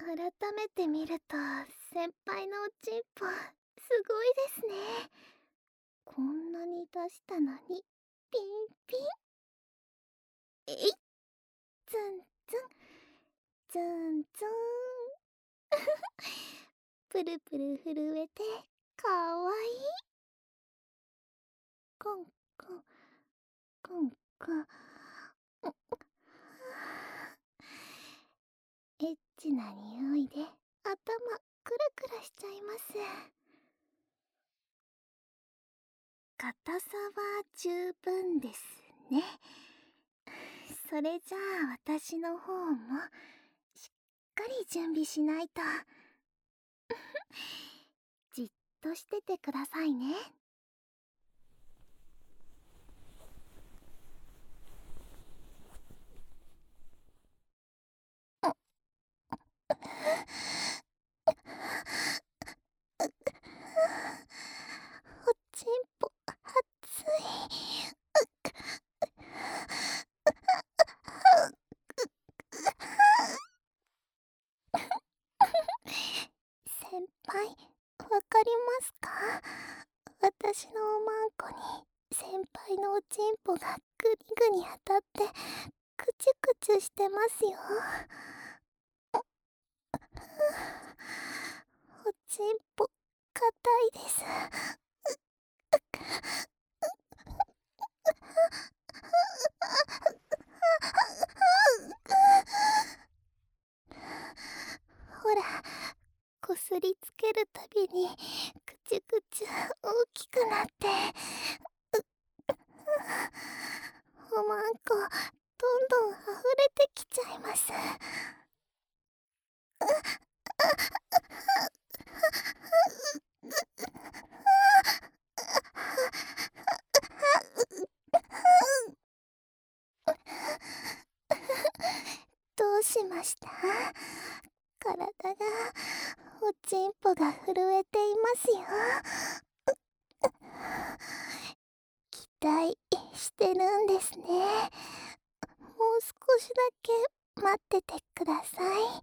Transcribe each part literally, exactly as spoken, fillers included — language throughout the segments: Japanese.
改めて見ると先輩のおちんぽすごいですね。こんなに出したのにピンピン。えいっ、ツンツンツンツンプルプル震えてかわいい。コンコンコンコン。エッチな匂いで頭クルクルしちゃいます。硬さは十分ですね。それじゃあ私の方もしっかり準備しないと。じっとしててくださいね。おちんぽ熱い。先輩、わかりますか？私のおまんこに先輩のおちんぽがグニグニ当たってクチュクチュしてますよ。おちんぽ硬いです。ほら、こすりつけるたびにクチュクチュ大きくなって、おまんこどんどん溢れてきちゃいます。どうしました？体が、おちんぽが震えていますよ。期待してるんですね。もう少しだけ待っててください。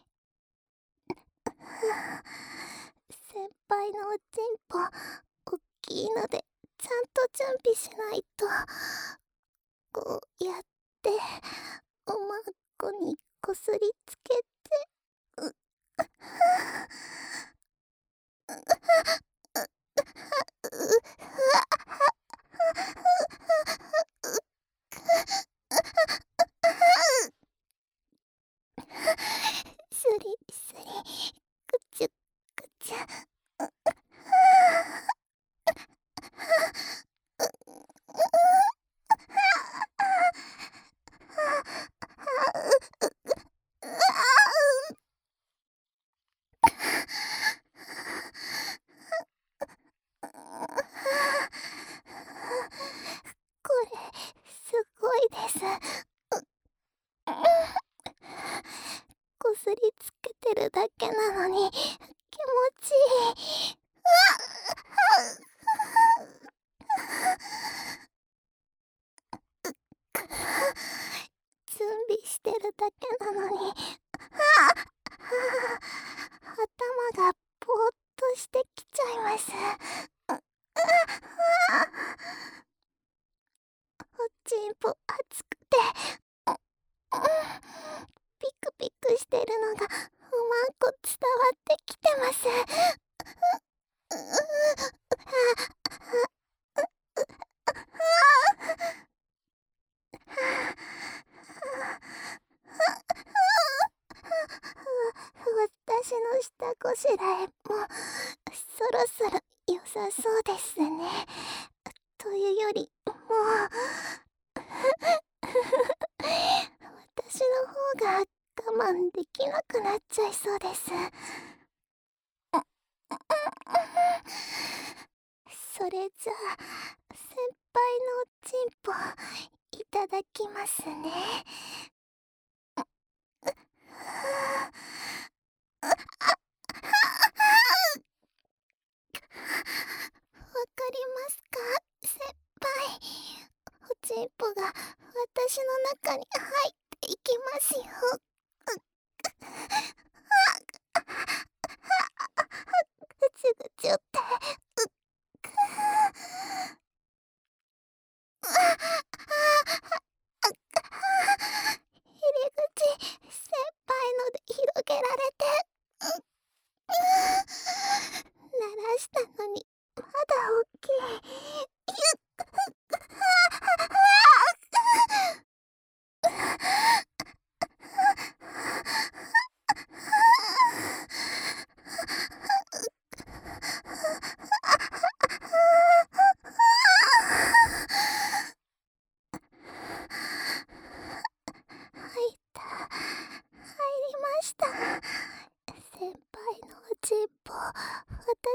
先輩のおちんぽおっきいのでちゃんと準備しないと。こうやっておまんこにこすりつけて、うっスリスリ、くちゅくちゅ。これすごいです。こすりつけてるだけなのに気持ちいい。準備してるだけなのに頭がぼーっとしてきちゃいます。おちんぽ熱くてピクピクしてるのがおまんこ伝わってきてます。私の下ごしらえもそろそろ良さそうですね。というよりもう私の方が我慢できなくなっちゃいそうです。それじゃあ先輩のおちんぽいただきますね。わかりますか、先輩。おちんぽが私の中に入っていきますよ。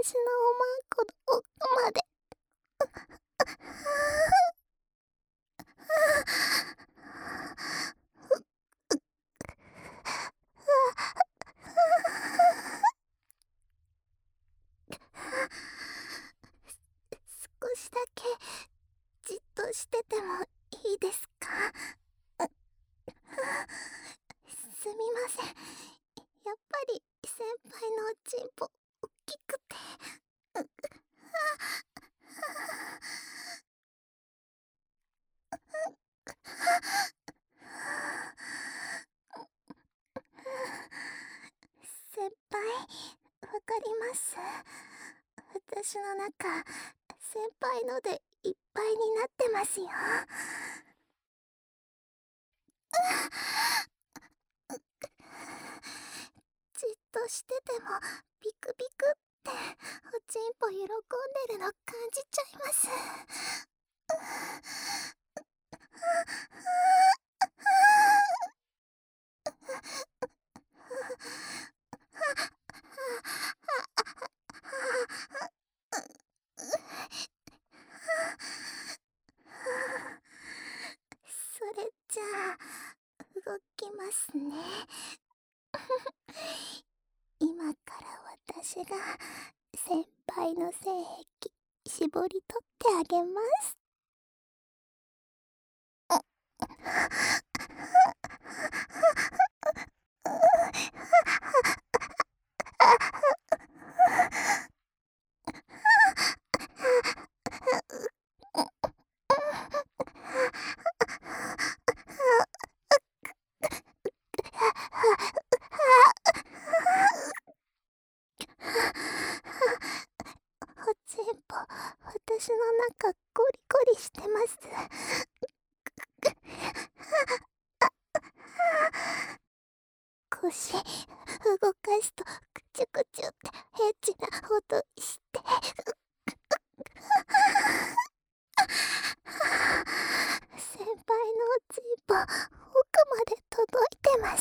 私のおまんこの奥まで。少しだけじっとしててもいいですか？すみません。やっぱり先輩のおちんぽ大きくて。先輩、わかります。私の中、先輩のでいっぱいになってますよ。じっとしててもビクビクっておちんぽ喜んでるの感じちゃいます。それじゃあ動きますね。今から私が先輩の性癖絞り取ってあげます。おちんぽ、私の中ゴリゴリしてます。腰動かすとクチュクチュってエッチな音して。先輩のおちんぽ奥まで届いてます。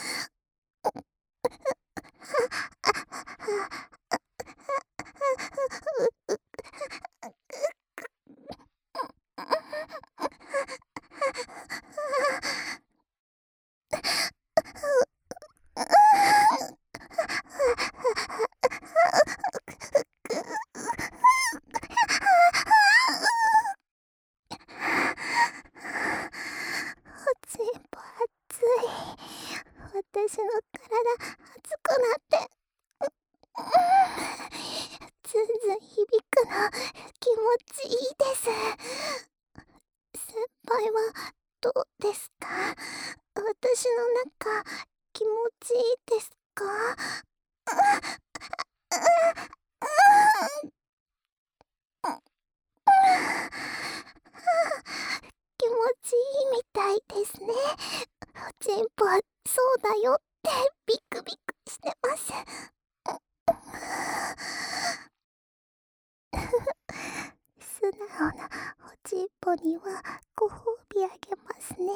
おちんぽ熱い。私の体熱くなってずんずん響くの気持ちいいです。先輩はどうですか？私の中気持ちいいですか？気持ちいいみたいですね。おちんぽそうだよってビクビクしてます。素直なおちんぽにはご褒美あげますね。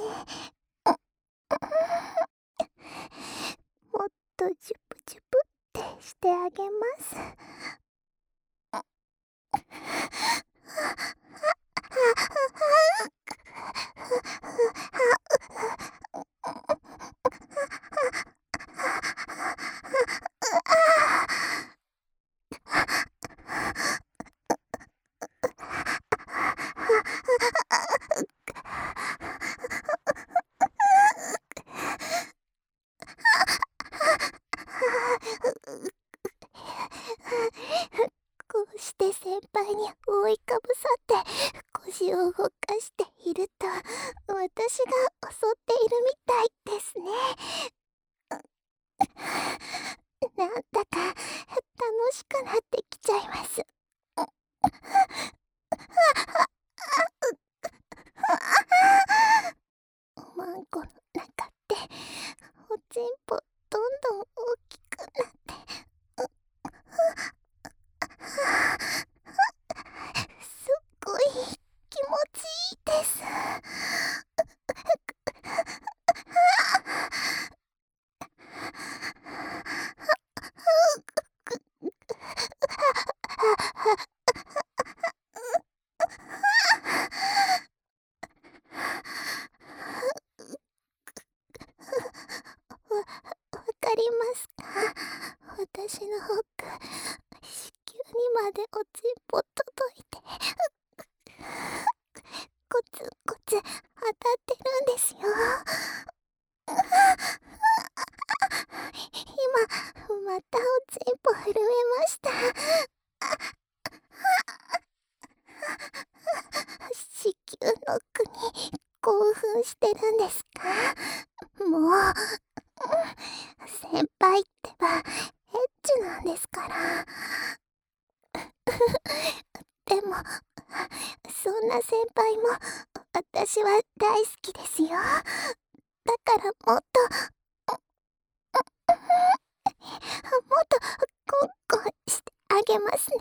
もっとジュプジュプってしてあげます。こうして先輩に覆いかぶさって腰を動かしていると、私が襲っているみたいですね。なんだか楽しくなってきちゃいます。おまんこの中っておちんぽどんどん大きくなって、すっごい気持ちいいです。 私のホック、子宮にまでおちんぽ届いて、コツコツ当たってるんですよ。今またおちんぽ震えました。子宮ノックに興奮してるんですか？もう先輩ってばエッチなんですから。でもそんな先輩も私は大好きですよ。だからもっともっとコンコンしてあげますね。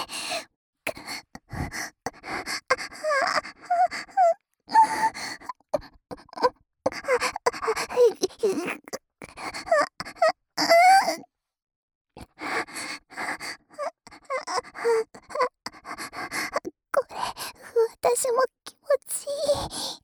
これ私も気持ちいい。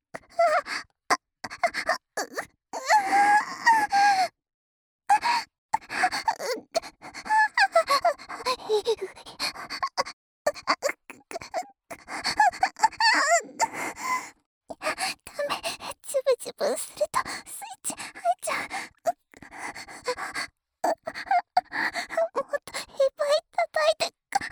ダメ、ジュブジュブするとスイッチ入っちゃう。もっといっぱい叩いて。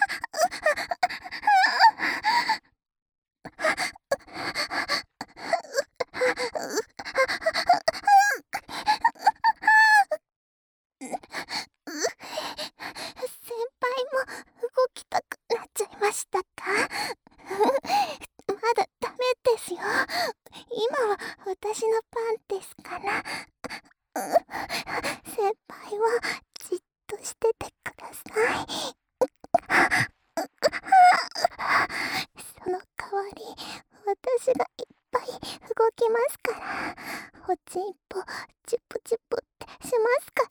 先輩も動きたくなっちゃいましたか？まだダメですよ。今は私の番ですから。先輩はじっとしててください。その代わり私がいっぱい動きますから、おちんぽチュプチュプってしますから。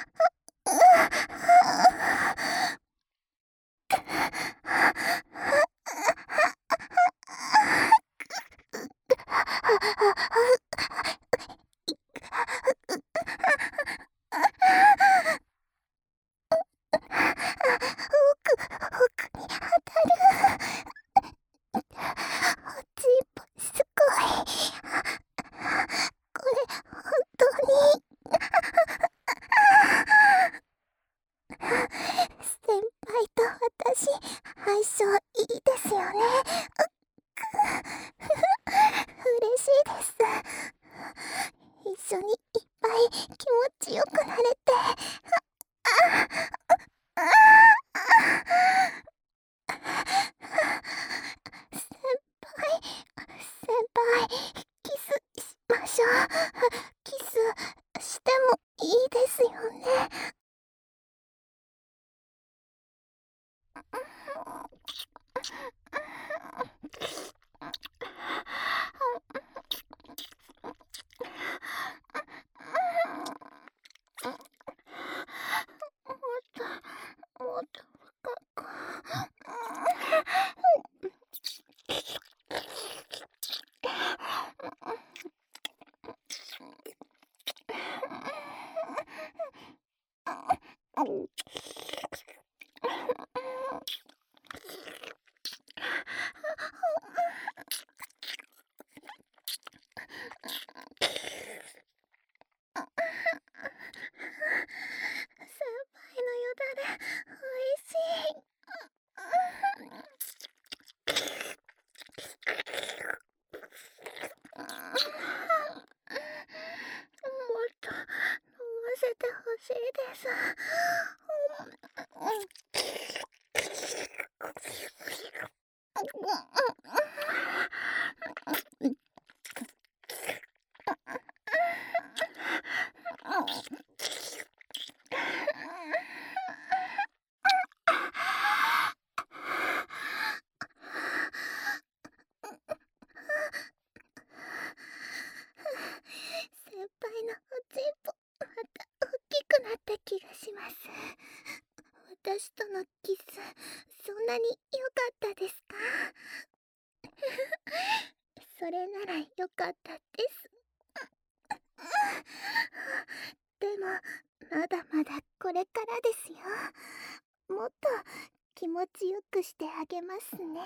奥奥に当たる。おちんぽすごい。これ本当に先輩と私相性いいですよね。嬉しいです。一緒にいっぱい気持ちよくなれて。先輩先輩キスしましょう。キスしてもいいですよね。もっともっと深く。先輩のよだれおいしい。もっと飲ませてほしいです。先輩のおちんぽまた大きくなった気がします。私とのキスそんなに良かったですか？ まだまだこれからですよ。もっと気持ちよくしてあげますね。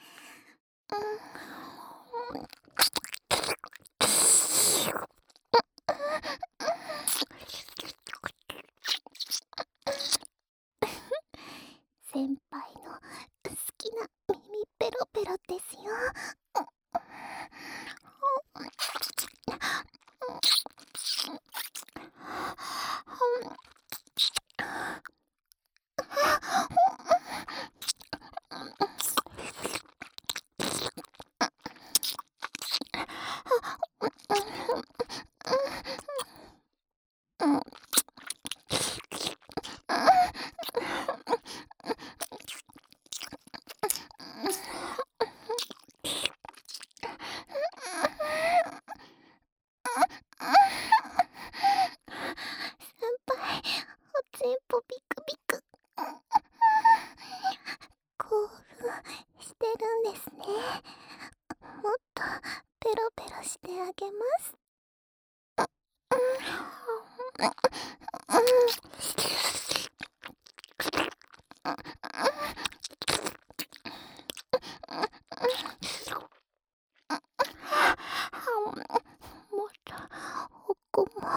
うん。先輩の好きな耳ペロペロですよ。チンポビクビク。興奮してるんですね。もっとペロペロしてあげます。もっと奥も。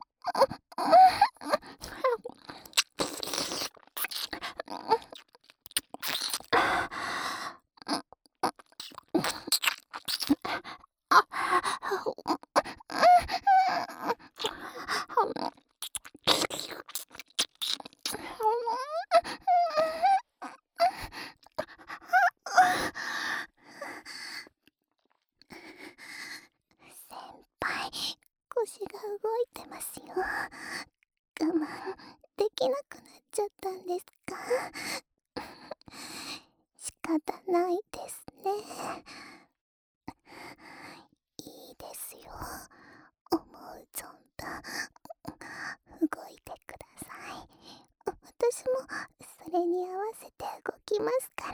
先輩、腰が動いてますよ。我慢できなくなっちゃったんですか？仕方ないですね。いいですよ。思う存分動いてください。私もそれに合わせて動きますから。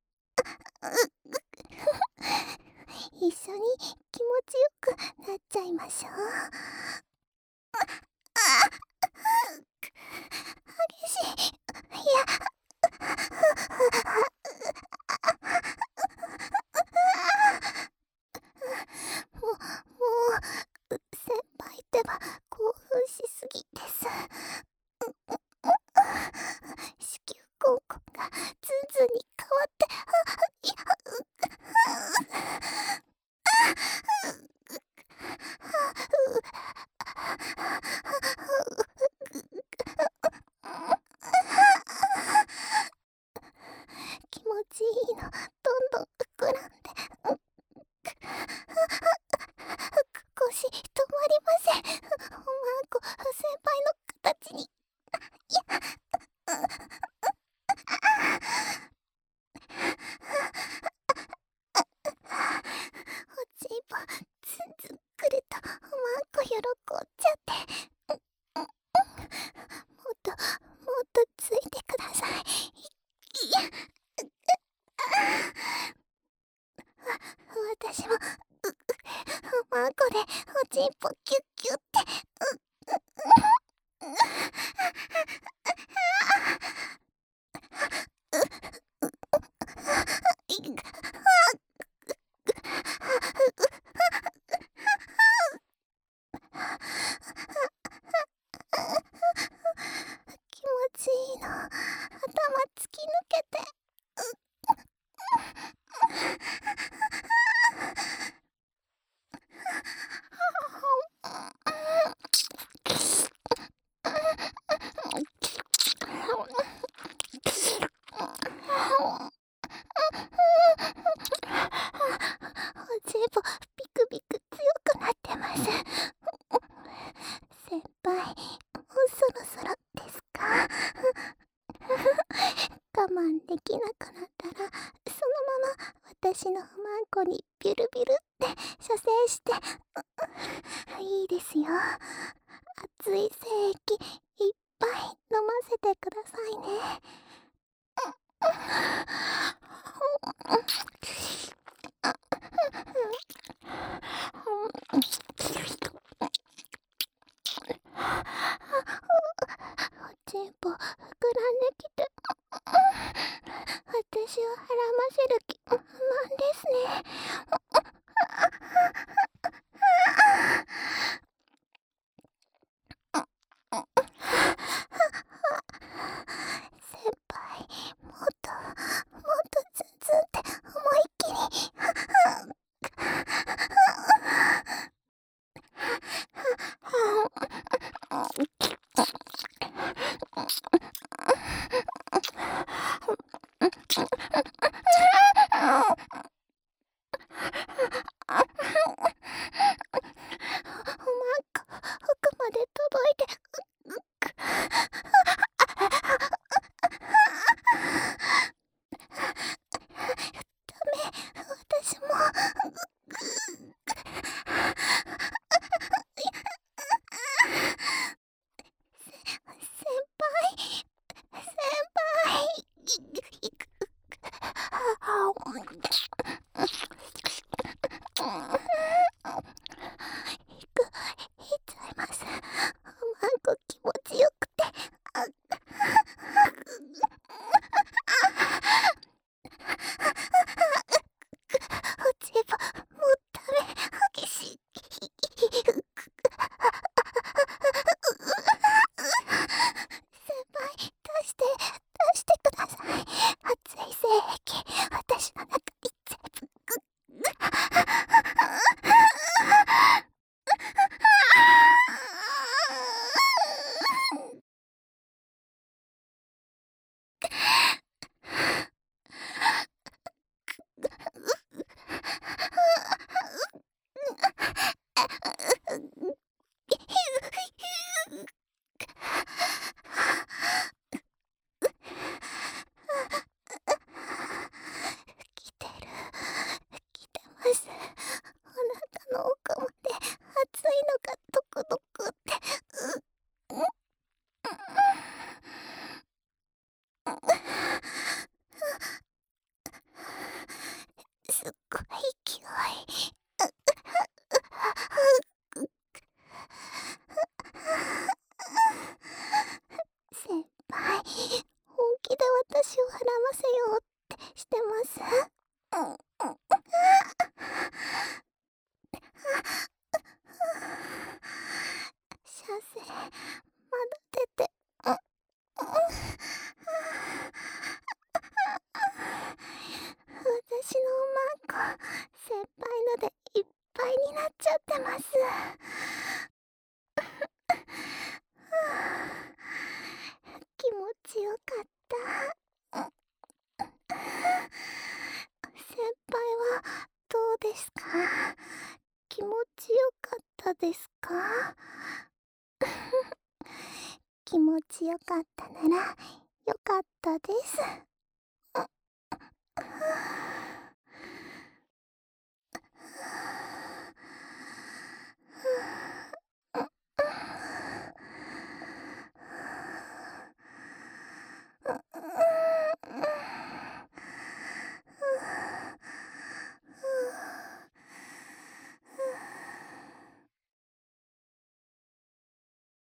一緒に気持ちよくなっちゃいましょう。激しい。いや、もう、もう、先輩ってば興奮しすぎです。子宮口角がズンズンに変わって、いや、気持ちいいのどんどん膨らんで、腰止まりません。おまんこ先輩の形に。いや、おちんぽズンズンくるとおまんこ喜んじゃって。もっともっとついてください。いや、私もうおまんこでおちんぽキュッキュッて。気持ちいいの。頭突き抜けて。おちんぽビクビク強くなってます。先輩、もうそろそろですか？我慢できなくなったら、そのまま私の不満子にビュルビュルって射精して。いいですよ。熱い精液いっぱい飲ませてくださいね。 まだ出て、う、うん、私のおまんこ、先輩のでいっぱいになっちゃってます。気持ちよかった。先輩はどうですか？気持ちよかったですか？気持ちよかったならよかったです。